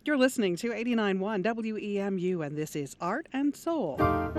You're listening to 89.1 WEMU, and this is Art and Soul.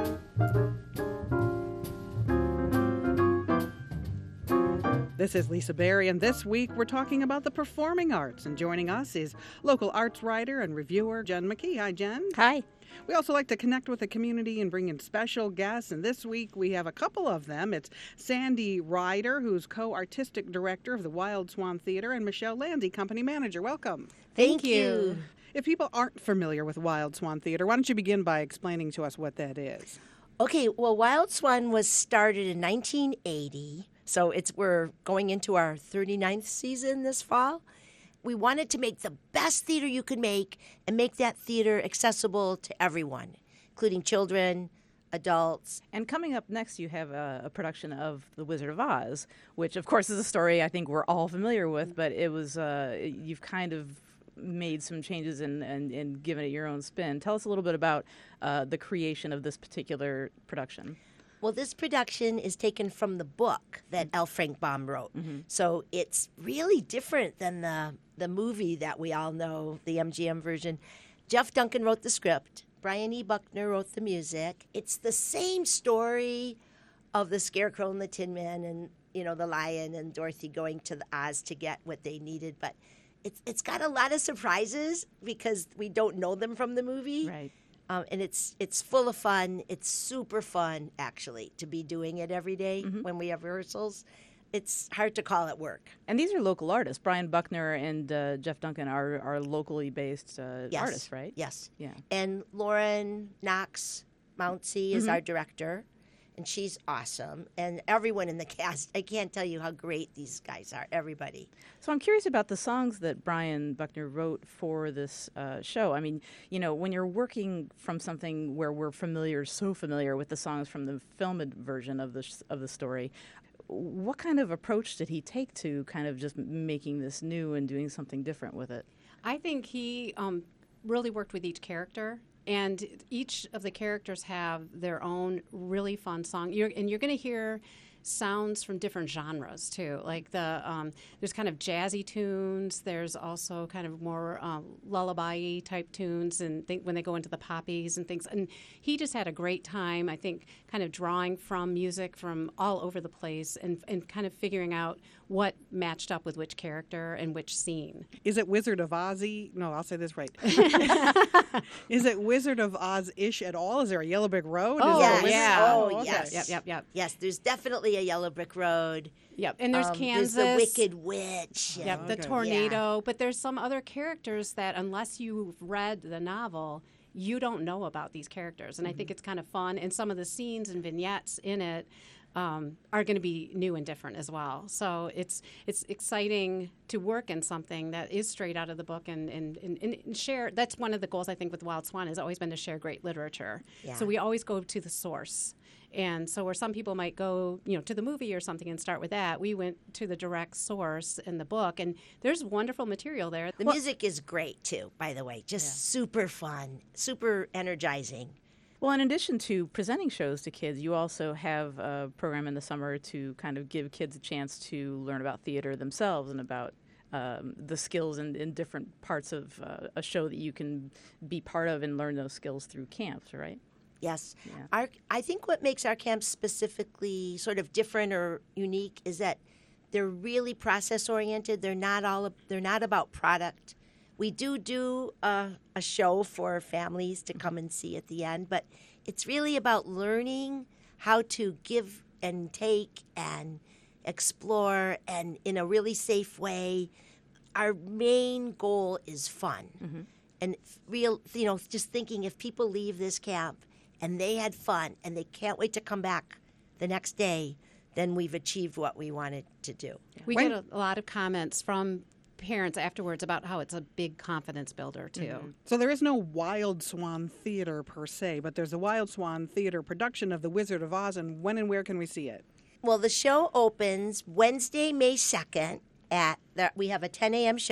This is Lisa Berry, and this week we're talking about the performing arts. And joining us is local arts writer and reviewer Jen McKee. Hi, Jen. Hi. We also like to connect with the community and bring in special guests, and this week we have a couple of them. It's Sandy Ryder, who's co-artistic director of the Wild Swan Theater, and Michelle Landy, company manager. Welcome. Thank you. If people aren't familiar with Wild Swan Theater, why don't you begin by explaining to us what that is? Okay, well, Wild Swan was started in 1980, so we're going into our 39th season this fall. We wanted to make the best theater you could make and make that theater accessible to everyone, including children, adults. And coming up next, you have a production of The Wizard of Oz, which, of course, is a story I think we're all familiar with, but it was you've kind of made some changes and given it your own spin. Tell us a little bit about the creation of this particular production. Well, this production is taken from the book that L. Frank Baum wrote. Mm-hmm. So it's really different than the movie that we all know, the MGM version. Jeff Duncan wrote the script. Brian E. Buckner wrote the music. It's the same story of the Scarecrow and the Tin Man and, the lion and Dorothy going to the Oz to get what they needed. But it's got a lot of surprises because we don't know them from the movie. Right. And it's full of fun. It's super fun, actually, to be doing it every day when we have rehearsals. It's hard to call it work. And these are local artists. Brian Buckner and Jeff Duncan are locally based artists, right? Yes. Yeah. And Lauren Knox Mountsie is our director, and she's awesome. And everyone in the cast, I can't tell you how great these guys are, everybody. So I'm curious about the songs that Brian Buckner wrote for this show. I mean, when you're working from something where we're so familiar with the songs from the filmed version of the story, what kind of approach did he take to kind of just making this new and doing something different with it? I think he really worked with each character. And each of the characters have their own really fun song. You're going to hear sounds from different genres too. Like there's kind of jazzy tunes. There's also kind of more lullaby type tunes, and when they go into the poppies and things. And he just had a great time, I think, kind of drawing from music from all over the place and kind of figuring out what matched up with which character and which scene. Is it Wizard of Ozzy? No, I'll say this right. Is it Wizard of Oz-ish at all? Is there a Yellow Brick Road? Oh, Is yeah. okay. Yes. Yep. Yes, there's definitely a Yellow Brick Road. Yep, and there's Kansas. There's the Wicked Witch. Yep, the tornado. But there's some other characters that, unless you've read the novel, you don't know about these characters. And I think it's kind of fun. And some of the scenes and vignettes in it are going to be new and different as well. So it's exciting to work in something that is straight out of the book and share. That's one of the goals, I think, with Wild Swan has always been to share great literature. Yeah. So we always go to the source. And so where some people might go, to the movie or something and start with that, we went to the direct source in the book. And there's wonderful material there. The music is great, too, by the way. Just super fun, super energizing. Well, in addition to presenting shows to kids, you also have a program in the summer to kind of give kids a chance to learn about theater themselves and about the skills in different parts of a show that you can be part of and learn those skills through camps, right? Yes. Yeah. I think what makes our camps specifically sort of different or unique is that they're really process-oriented. They're not about product. We do a show for families to come and see at the end, but it's really about learning how to give and take and explore and in a really safe way. Our main goal is fun. And just thinking if people leave this camp and they had fun and they can't wait to come back the next day, then we've achieved what we wanted to do. We get a lot of comments from parents afterwards about how it's a big confidence builder, too. So there is no Wild Swan Theater per se, but there's a Wild Swan Theater production of The Wizard of Oz, and when and where can we see it? Well, the show opens Wednesday, May 2nd we have a 10 a.m. show,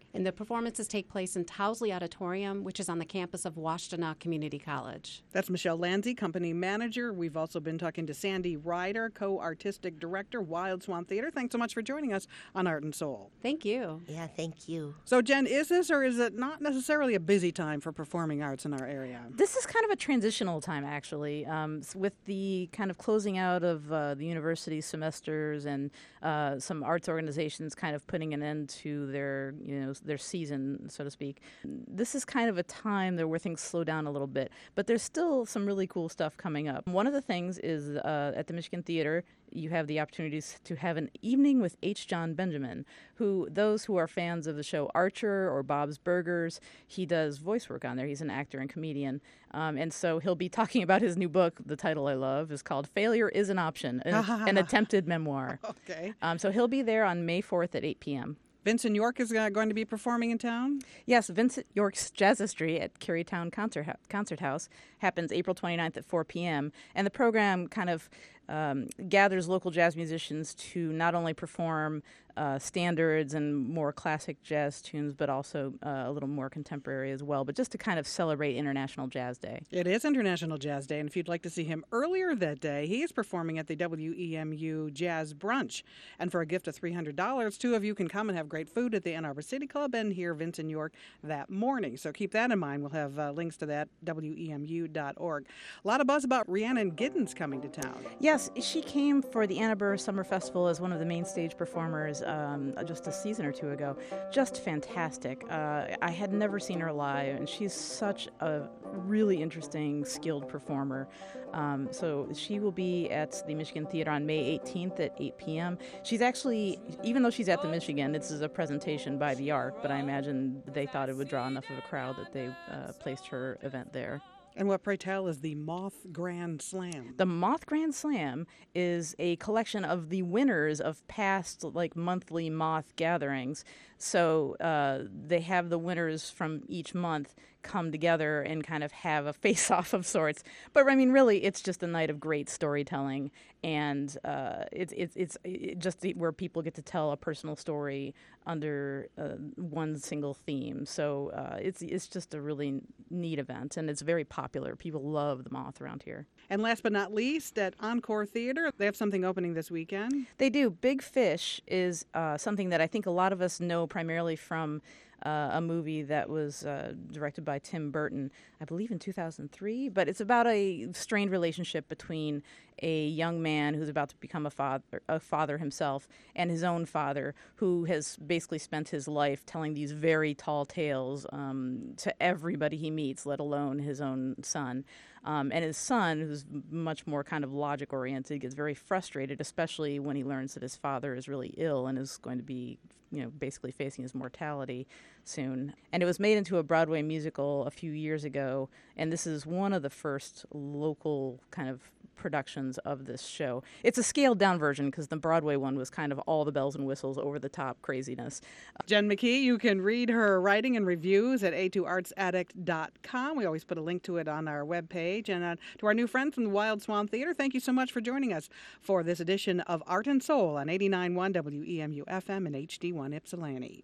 And the performances take place in Towsley Auditorium, which is on the campus of Washtenaw Community College. That's Michelle Lanzi, company manager. We've also been talking to Sandy Ryder, co-artistic director, Wild Swan Theater. Thanks so much for joining us on Art and Soul. Thank you. Yeah, thank you. So, Jen, is this or is it not necessarily a busy time for performing arts in our area? This is kind of a transitional time, actually, with the kind of closing out of the university semesters and some arts organizations kind of putting an end to their season, so to speak. This is kind of a time there where things slow down a little bit, but there's still some really cool stuff coming up. One of the things is at the Michigan Theater, you have the opportunities to have an evening with H. John Benjamin, those who are fans of the show Archer or Bob's Burgers, he does voice work on there. He's an actor and comedian. And so he'll be talking about his new book. The title I love is called Failure is an Option, an attempted memoir. Okay. So he'll be there on May 4th at 8 p.m. Vincent York is going to be performing in town? Yes, Vincent York's Jazzistry at Carytown Concert House happens April 29th at 4 p.m. And the program kind of gathers local jazz musicians to not only perform standards and more classic jazz tunes, but also a little more contemporary as well, but just to kind of celebrate International Jazz Day. It is International Jazz Day, and if you'd like to see him earlier that day, he is performing at the WEMU Jazz Brunch. And for a gift of $300, two of you can come and have great food at the Ann Arbor City Club and hear Vincent York that morning. So keep that in mind. We'll have links to that, WEMU.org. A lot of buzz about Rhiannon Giddens coming to town. Yes, she came for the Ann Arbor Summer Festival as one of the main stage performers just a season or two ago. Just fantastic. I had never seen her live, and she's such a really interesting, skilled performer. So she will be at the Michigan Theater on May 18th at 8 p.m. She's actually, even though she's at the Michigan, this is a presentation by the Arc, but I imagine they thought it would draw enough of a crowd that they placed her event there. And what, pray tell, is the Moth Grand Slam? The Moth Grand Slam is a collection of the winners of past, monthly Moth gatherings. So they have the winners from each month come together and kind of have a face-off of sorts. But, I mean, really, it's just a night of great storytelling, and it's just where people get to tell a personal story under one single theme. So it's just a really neat event, and it's very popular. People love the Moth around here. And last but not least, at Encore Theater, they have something opening this weekend. They do. Big Fish is something that I think a lot of us know primarily from a movie that was directed by Tim Burton, I believe in 2003. But it's about a strained relationship between a young man who's about to become a father himself and his own father, who has basically spent his life telling these very tall tales to everybody he meets, let alone his own son. And his son, who's much more kind of logic-oriented, gets very frustrated, especially when he learns that his father is really ill and is going to be, basically facing his mortality soon. And it was made into a Broadway musical a few years ago, and this is one of the first local kind of productions of this show. It's a scaled-down version because the Broadway one was kind of all the bells and whistles, over-the-top craziness. Jen McKee, you can read her writing and reviews at a2artsaddict.com. We always put a link to it on our webpage. And to our new friend from the Wild Swan Theater, thank you so much for joining us for this edition of Art and Soul on 89.1 WEMU FM and HD1 Ypsilanti.